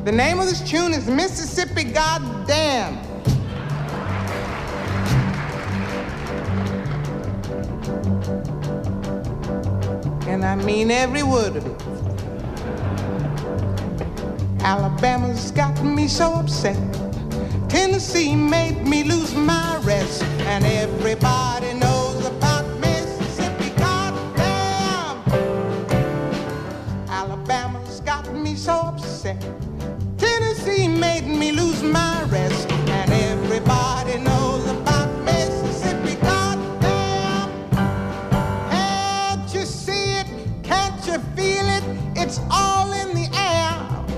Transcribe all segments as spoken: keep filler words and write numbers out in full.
The name of this tune is Mississippi Goddamn. And I mean every word of it. Alabama's got me so upset. Tennessee made me lose my rest. And everybody knows about Mississippi, goddamn. Alabama's got me so upset. Tennessee made me lose my rest. And everybody knows about Mississippi, goddamn. Can't you see it? Can't you feel it? It's all in the air.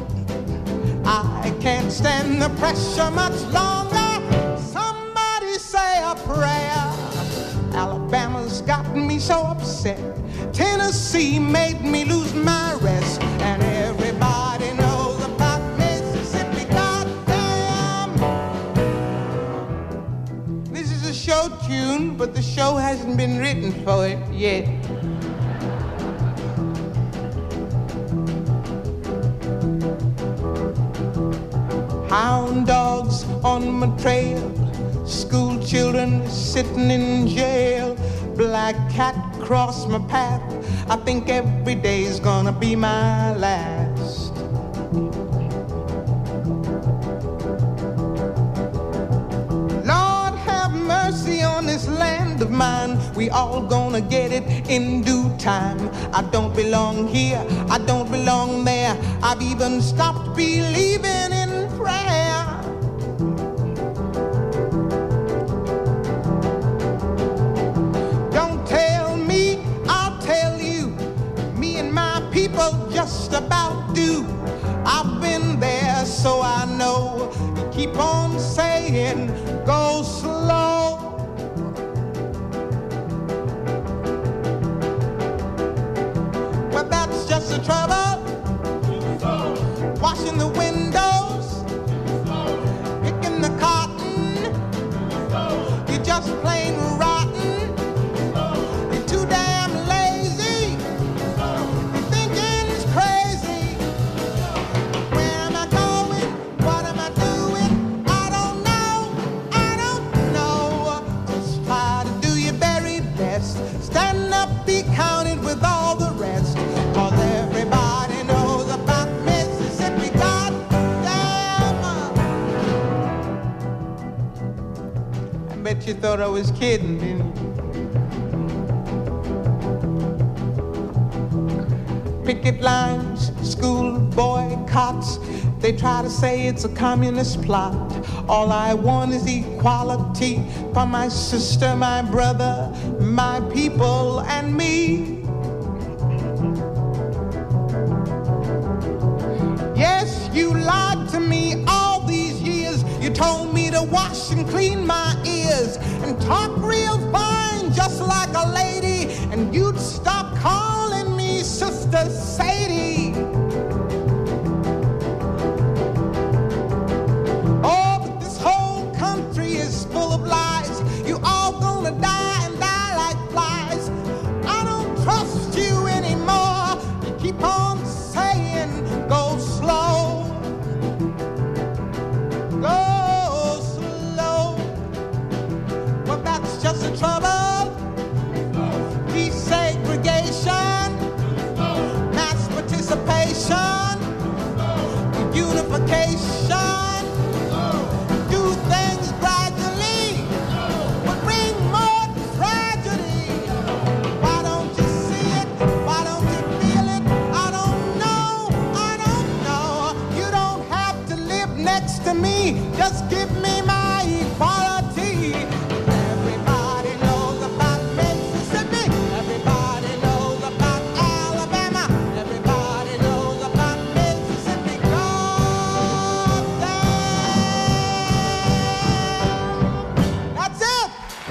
I can't stand the pressure much longer. Somebody say a prayer. Alabama's gotten me so upset. Tennessee made me lose my rest. And everybody knows about Mississippi, goddamn. This is a show tune, but the show hasn't been written for it yet. Hound dogs on my trail, school children sitting in jail, black cat cross my path. I think every day's gonna be my last. Lord have mercy on this land of mine. We all gonna get it in due time. I don't belong here, I don't belong there. I've even stopped believing in prayer. Don't tell me, I'll tell you. Me and my people just about do. I've been there, so I know. You keep on saying, go slow. Well, that's just the trouble. Washing the windows, picking the cotton, you're just plain rotten, you're too damn lazy, you're thinking it's crazy. Where am I going? What am I doing? I don't know, I don't know. Just try to do your very best. Stand up, be counted with all the rest. Cause everybody knows about Mississippi, goddamn. I bet you thought I was kidding, didn't you? Picket lines, school boycotts, they try to say it's a communist plot. All I want is equality for my sister, my brother, my people, and me. Yes, you lied to me all these years. You told me to wash and clean my ears and talk real fine, just like a lady, and you'd stop calling me Sister Sadie. Oh, but this whole country is full of lies. You all gonna die and die like flies. I don't trust you anymore. You keep on saying, go slow. Go slow. Well, that's just the trouble. Desegregation, mass participation, unification. Do things gradually, but bring more tragedy. Why don't you see it? Why don't you feel it? I don't know, I don't know. You don't have to live next to me. Just give me my equality. Everybody knows about Mississippi. Everybody knows about Alabama. Everybody knows about Mississippi. Goddamn. That's it.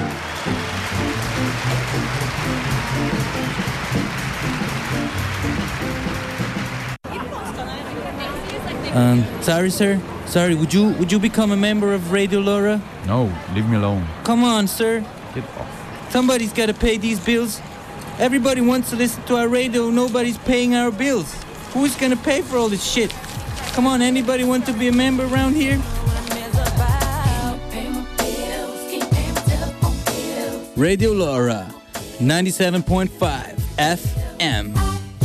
Um, sorry, sir. Sorry, would you would you become a member of Radio Laura? No, leave me alone. Come on, sir. Get off. Somebody's got to pay these bills. Everybody wants to listen to our radio. Nobody's paying our bills. Who's gonna pay for all this shit? Come on, anybody want to be a member around here? Radio Laura, ninety-seven point five F M.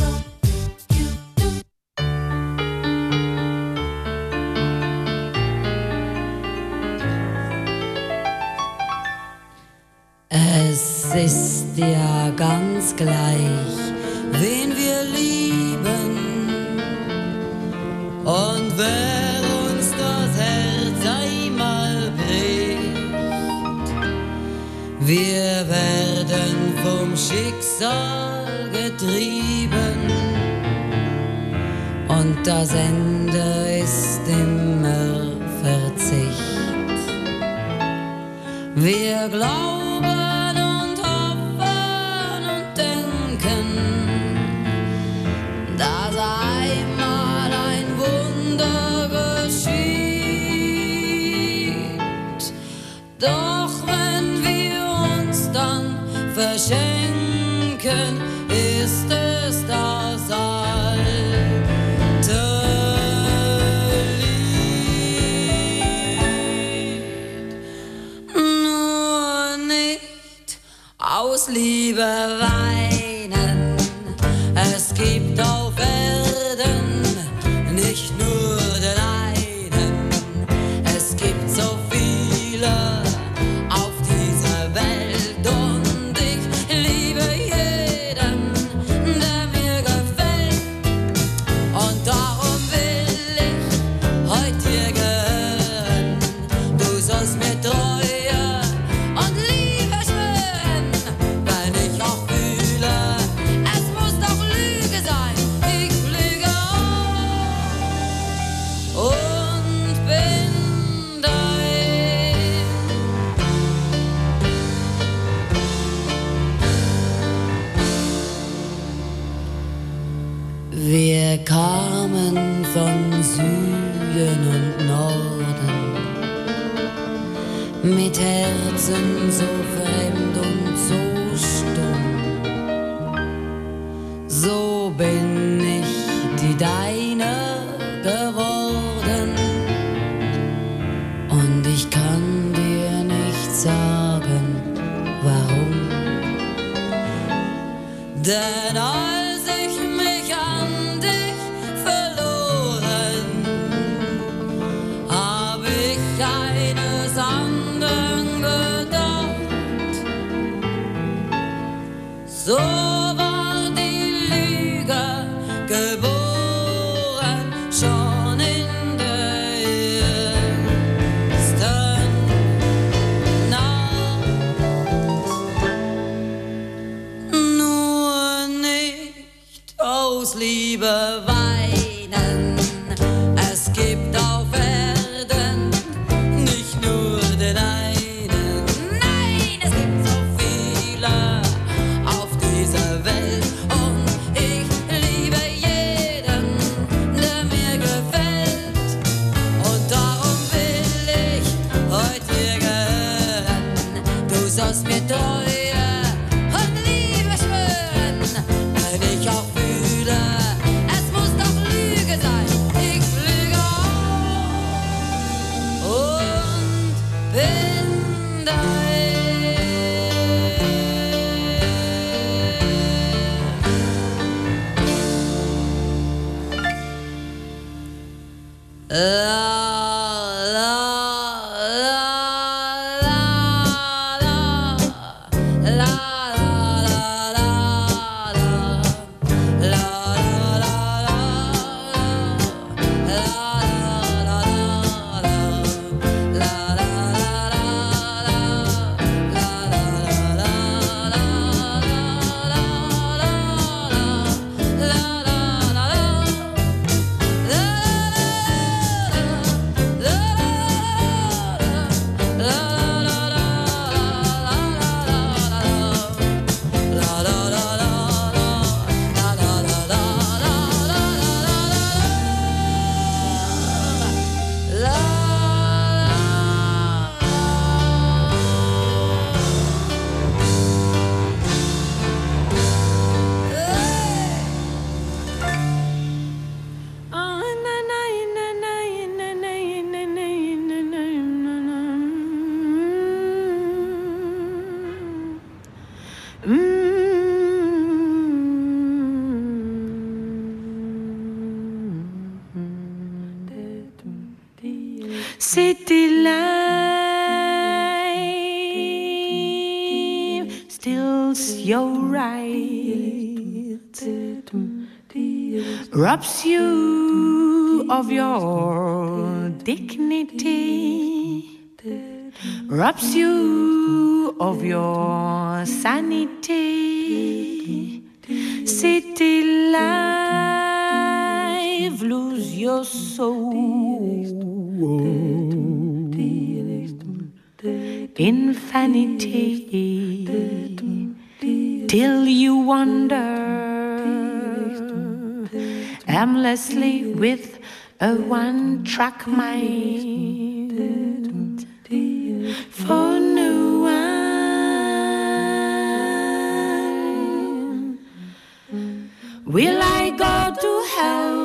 Es ist ja ganz gleich, wen wir lieben, und wer uns das Herz einmal bricht. Wir werden vom Schicksal getrieben, und das Ende ist immer Verzicht. Wir glauben und hoffen und denken, dass einmal ein Wunder geschieht. Doch wenn wir uns dann verschenken, ist es das alte Lied. Nur nicht aus Liebe weinen, es gibt auf Erden nicht nur den einen, es gibt so viele auf dieser Welt, und ich liebe jeden, der mir gefällt, und darum will ich heute dir gehören. Du sollst mir Treue und Liebe schwören, wenn ich auch fühle, es muss doch Lüge sein. Ich lüge auch und bin dein. Wir kamen von Süden und Norden, mit Herzen so fremd und so stumm. So bin ich die Deine geworden, und ich kann dir nicht sagen, warum. Denn als ich mich an dich verloren, hab ich eines anderen gedacht. So war die Lüge geboren, schon in der ersten Nacht. Nur nicht aus Liebe weinen, es gibt auf Erden nicht nur den einen. Nein, es gibt so viele auf dieser Welt, und ich liebe jeden, der mir gefällt, und darum will ich heute dir gehören. Du sollst mir Treue und Liebe schwören, wenn ich auch fühle, es muss doch Lüge sein. Ich lüge auch und bin dein. La, la, la, la, la, la, la, la, la, la, la, la, la, la. City life steals your right, robs you of your dignity, robs you of your sanity. City life, lose your soul in vanity till you wander aimlessly with a one-track mind. For no one will I go to hell.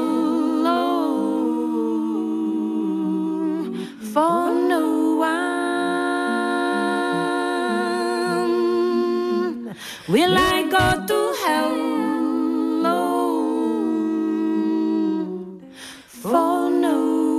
For no one will I go to hell. For no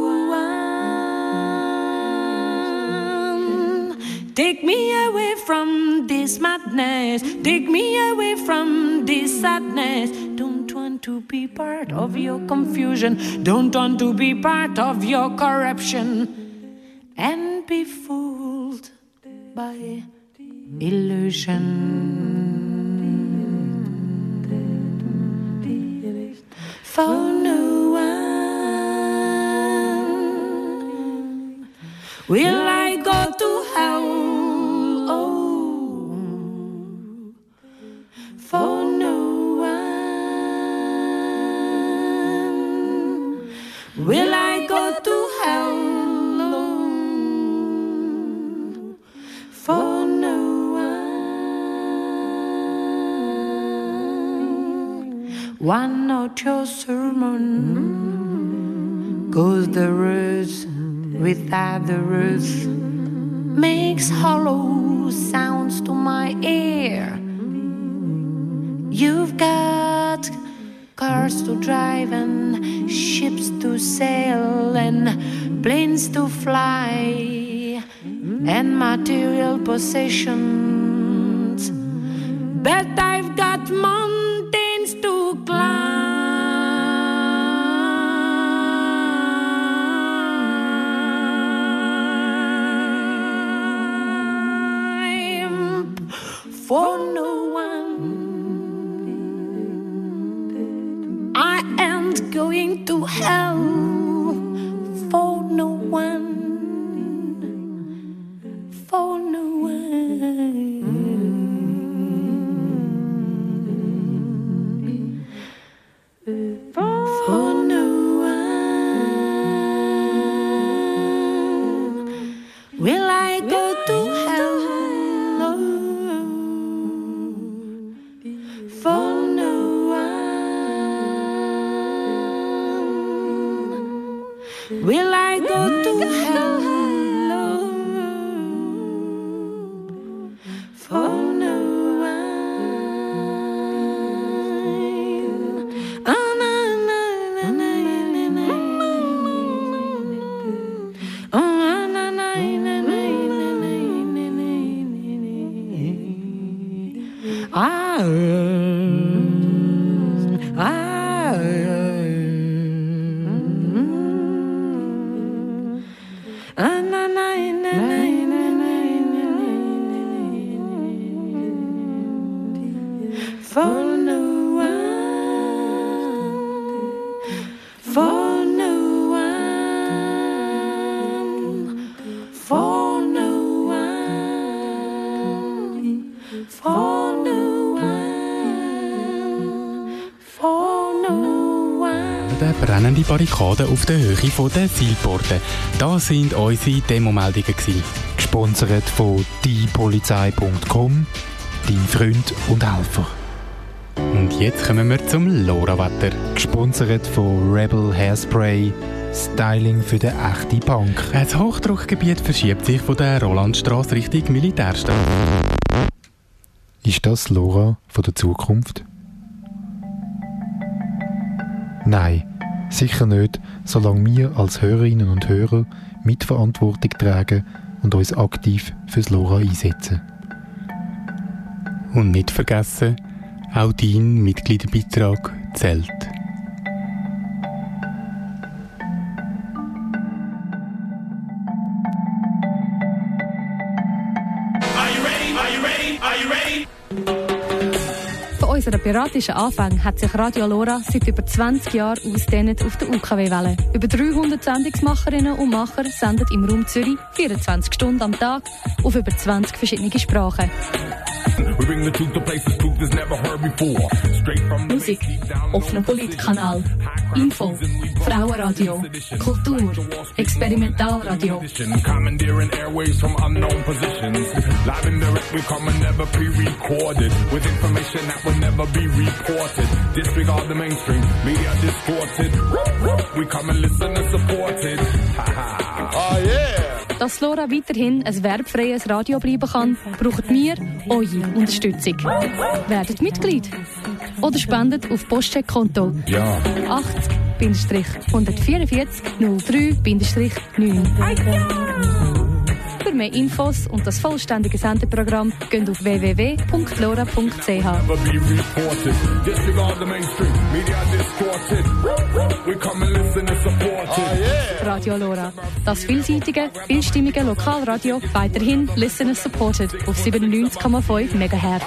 one. Take me away from this madness. Take me away from this sadness. Don't want to be part of your confusion. Don't want to be part of your corruption. And be fooled by illusion. For no one will I go to hell. Oh, for no one will I go to hell. For no one. One note your sermon goes the roots with others, makes hollow sounds to my ear. You've got cars to drive and ships to sail and planes to fly and material possessions, but I've got mountains to climb. For no one, I ain't going to hell. For no one. For no one. For no one will I go to hell. For no one will I go to hell. Brennende Barrikaden auf der Höhe der Seilborden. Das sind unsere Demomeldungen. Gesponsert von die polizei punkt com, dein Freund und Helfer. Und jetzt kommen wir zum LoRaWetter. Gesponsert von Rebel Hairspray, Styling für den echten Punk. Das Hochdruckgebiet verschiebt sich von der Rolandstrasse Richtung Militärstadt. Ist das LoRa von der Zukunft? Nein, Sicher nicht, solange wir als Hörerinnen und Hörer Mitverantwortung tragen und uns aktiv fürs LoRa einsetzen. Und nicht vergessen, auch dein Mitgliederbeitrag zählt. Von unseren piratischen Anfängen hat sich Radio LoRa seit über zwanzig Jahren ausdehnt auf der U K W-Welle. Über dreihundert Sendungsmacherinnen und Macher senden im Raum Zürich vierundzwanzig Stunden am Tag auf über zwanzig verschiedene Sprachen. Musik, offener Politkanal, Info, Frauenradio, Kultur, Experimentalradio. Dass LoRa weiterhin ein werbefreies Radio bleiben kann, braucht wir eure Unterstützung. Werdet Mitglied oder spendet auf Postcheckkonto Ja. achtzig eins vier vier null drei neun. Für mehr Infos und das vollständige Sendeprogramm geht auf w w w punkt lora punkt c h. Radio LoRa, das vielseitige, vielstimmige Lokalradio, weiterhin Listener Supported auf siebenundneunzig Komma fünf Megahertz.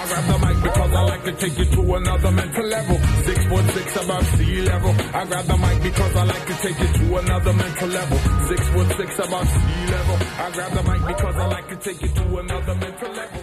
Because I like to take you to another mental level.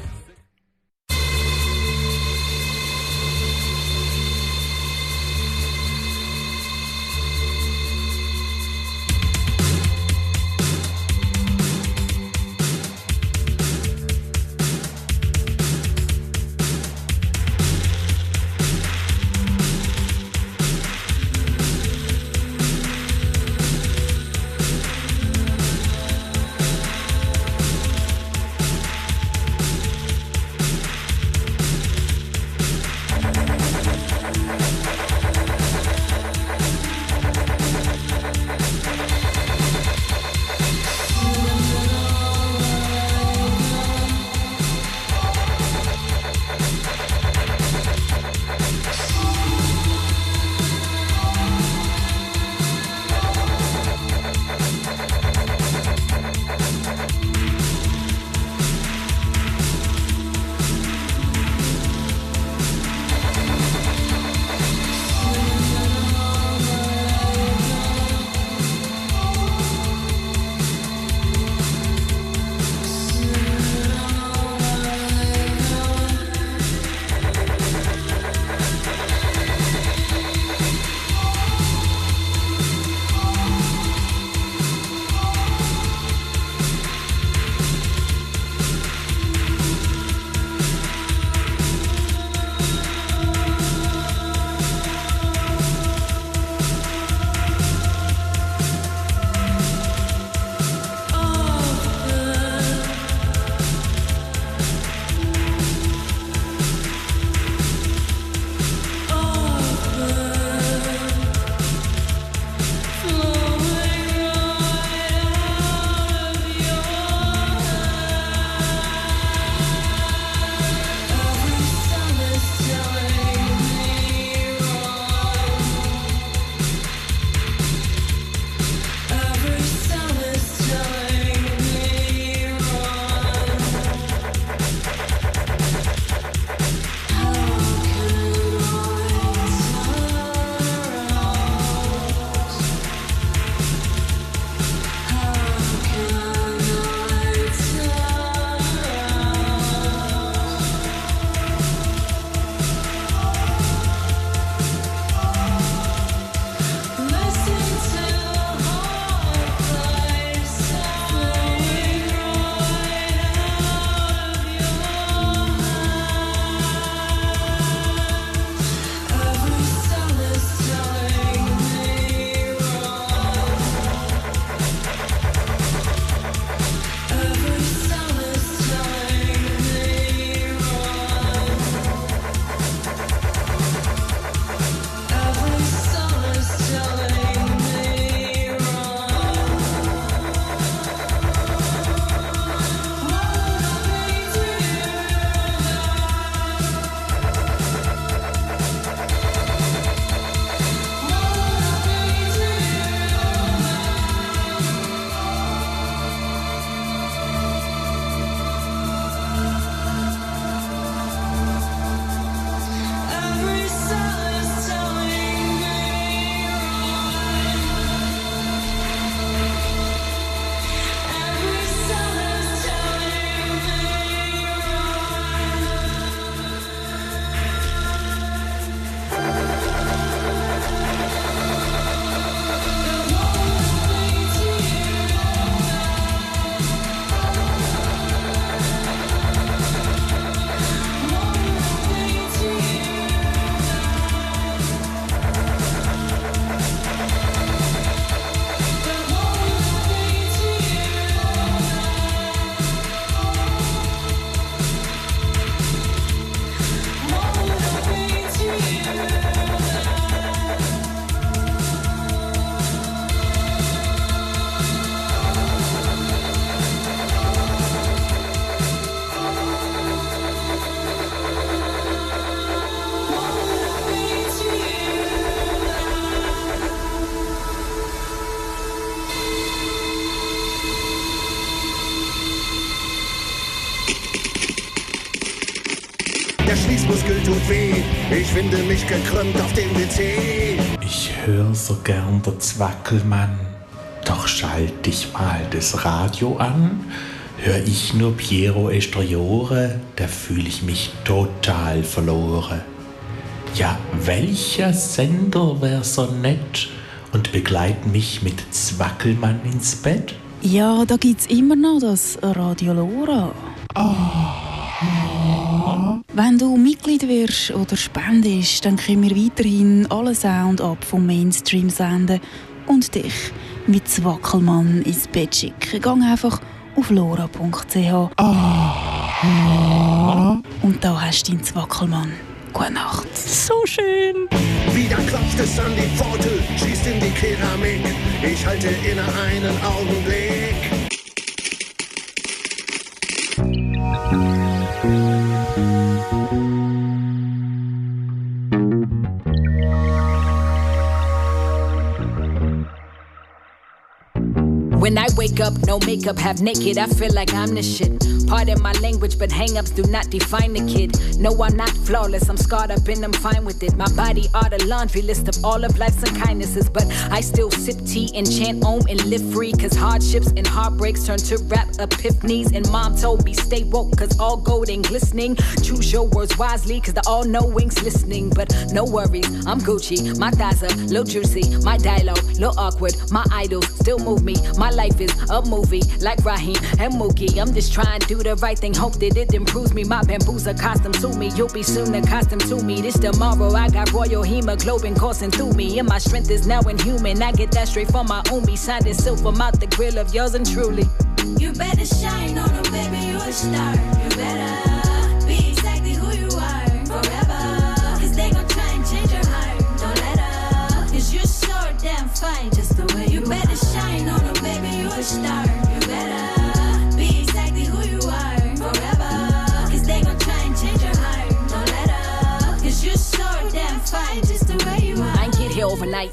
der Schließmuskel tut weh. Ich finde mich gekrümmt auf dem W C. Ich höre so gern der Zwackelmann. Doch schalt ich mal das Radio an. Hör ich nur Piero Esteriore, da fühle ich mich total verloren. Ja, welcher Sender wär so nett und begleitet mich mit Zwackelmann ins Bett? Ja, da gibt's immer noch das Radio Lora. Oh. Wenn du Mitglied wirst oder spendest, dann können wir weiterhin alle Sound ab vom Mainstream senden und dich mit Zwackelmann ins Bett schicken. Gang einfach auf lora punkt c h. Oh. Und da hast du deinen Zwackelmann. Gute Nacht. So schön. Wieder klopft es an die Pforte, schießt in die Keramik. Ich halte inne einen Augenblick. When I wake up, no makeup, half naked, I feel like I'm the shit. Pardon my language, but hang-ups do not define the kid. No, I'm not flawless, I'm scarred up and I'm fine with it. My body are the laundry list of all of life's unkindnesses. But I still sip tea and chant om and live free. Cause hardships and heartbreaks turn to rap epiphanies. And mom told me stay woke, cause all gold ain't glistening. Choose your words wisely, cause the all-knowing's listening. But no worries, I'm Gucci, my thighs are little juicy. My dialogue, little awkward, my idols still move me. My life is a movie, like Raheem and Mookie. I'm just trying to do the right thing, hope that it improves me. My bamboo's a costume to me, you'll be soon accustomed to me. This tomorrow, I got royal hemoglobin coursing through me. And my strength is now inhuman, I get that straight from my umi. Signed in silver, mouth the grill of yours and truly. You better shine on them, baby, you a star. You better be exactly who you are forever. Cause they gon' try and change your heart, don't let up. Cause you're so damn fine, just the way you better shine on them, baby, you a star. You better be exactly who you are forever. Cause they gon' try and change your heart, don't let up. Cause you're so damn fine, just the way you are. I ain't get here overnight.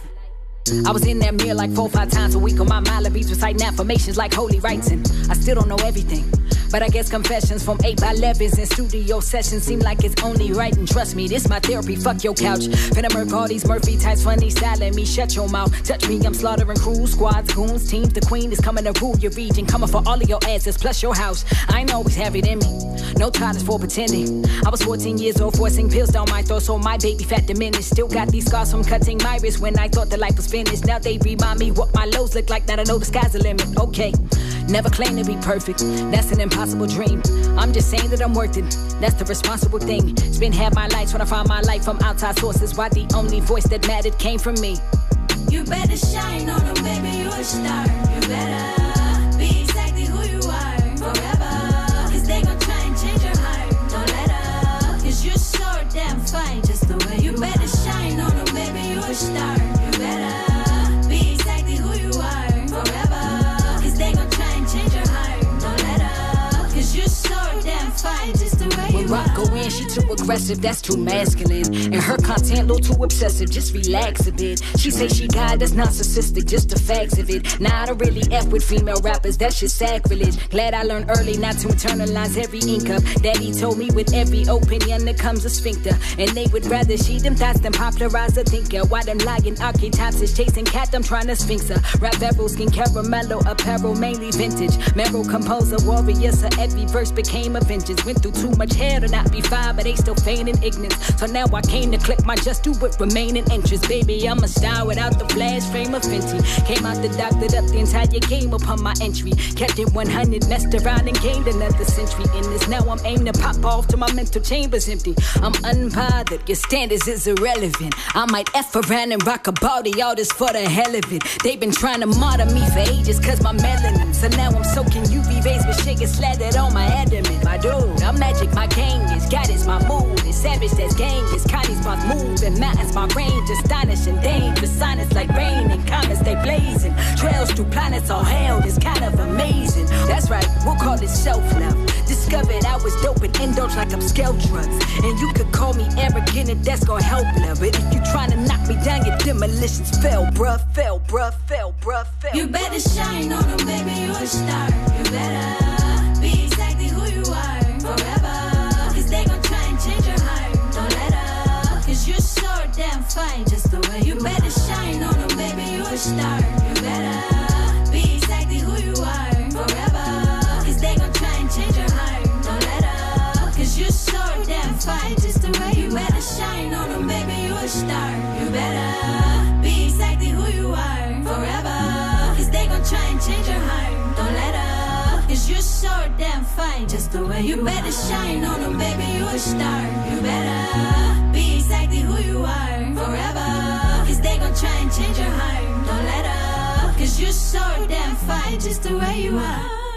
I was in that mirror like four, five times a week on my Malibis, reciting affirmations like holy rites, and I still don't know everything. But I guess confessions from eight by elevens and studio sessions seem like it's only right. And trust me, this my therapy, fuck your couch. Finna murk all these Murphy types, funny styling me, shut your mouth. Touch me, I'm slaughtering crews, squads, goons, teams. The queen is coming to rule your region, coming for all of your asses, plus your house. I ain't always have it in me, no tolerance for pretending. I was fourteen years old, forcing pills down my throat, so my baby fat diminished. Still got these scars from cutting my wrist when I thought that life was finished. Now they remind me what my lows look like, now I know the sky's the limit, okay. Never claim to be perfect, that's an impossible dream. I'm just saying that I'm worth it, that's the responsible thing. Spend half my life trying to find my life from outside sources, why the only voice that mattered came from me. You better shine on them, baby, you a star. You better be exactly who you are forever. Cause they gon' try and change your heart, don't let up. Cause you're so damn fine, just the way you better shine on them, baby, you a star. You better be exactly who you are forever. Cause they gon' try and change your heart, don't let up. Cause you're so damn fine, just the way When you rock go are. in, she too aggressive, that's too masculine. And her content a little too obsessive, just relax a bit. She say she got that's narcissistic, just the facts of it. Now I don't really F with female rappers, that's just sacrilege. Glad I learned early not to internalize every ink up. Daddy told me with every opinion there comes a sphincter. And they would rather she them thoughts than popularize a thinker. Why them lying archetypes is chasing cat, I'm trying to sphinx her. Rap barrel, skin caramello, apparel, mainly vintage. Meryl composer, warrior, so every verse became a vengeance. Went through too much hair to not be fine, but they still feigning ignorance. So now I came to click my just do with remaining interest. Baby, I'm a star without the flash frame of Fenty. Came out the doctored up the entire game upon my entry. Kept it one hundred, messed around and gained another century in this. Now I'm aiming to pop off till my mental chamber's empty. I'm unbothered, your standards is irrelevant. I might F around and rock a body, all this for the hell of it. They've been trying to martyr me for ages cause my melanin. So now I'm soaking U V rays with shit gets slathered on my adamant. My dude, I'm magic, my gang is God is my mood. It's savage, that's gang is Connie's my move. And mountains my range, astonishing dangerous. Sonnets like rain and comets they blazing. Trails through planets all hell is kind of amazing. That's right, we'll call it self-love. Discovered I was dope and indulge like I'm scale drugs. And you could call me arrogant and that's gonna help love. But if you tryna knock me down, your demolitions fell, bruh, fell, bruh, fell, bruh, fell. You better shine on them, baby, you a star. You better be exactly who you are forever. Cause they gon' try and change your heart. damn fine, just the way you better shine on them, baby, you a star. You better be exactly who you are forever, cause they gon' try and change your heart. Don't let up, cause you're so damn fine, just the way you better shine on them, baby, you a star. You better be exactly who you are forever, cause they gon' try and change your heart. Don't let up, cause you're so damn fine, just the way you better shine on them, baby, you a star. You better be exactly who you are forever, cause they gon' try and change your heart. Don't let up, cause you're so damn fine, just the way you are.